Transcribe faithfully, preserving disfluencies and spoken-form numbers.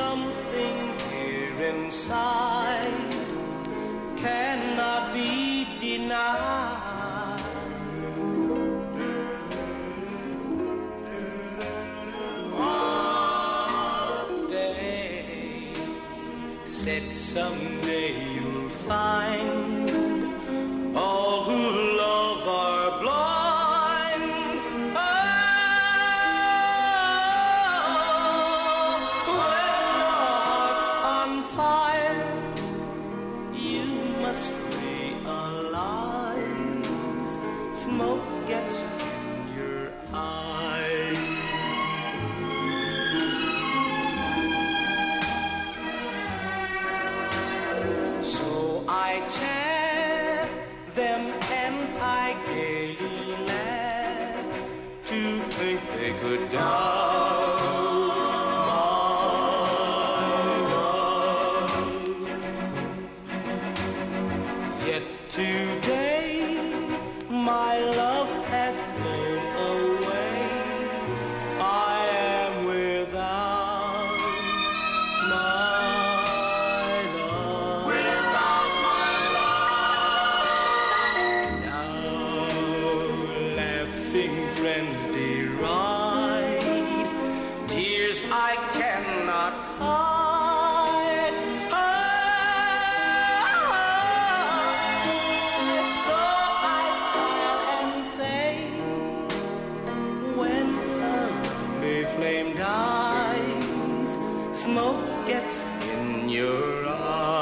something here inside cannot be denied. They said someday you'll find all who love are blind. Oh, when your heart's on fire, you must realize smoke gets in your eyes. So I chant them and I gaily laugh to think they could doubt my love. Yet today my love has flown away. I am without my love. Without my love. Now laughing friends deride tears I cannot hide. hide. So I smile and say, when a lonely flame dies, smoke gets in your eyes.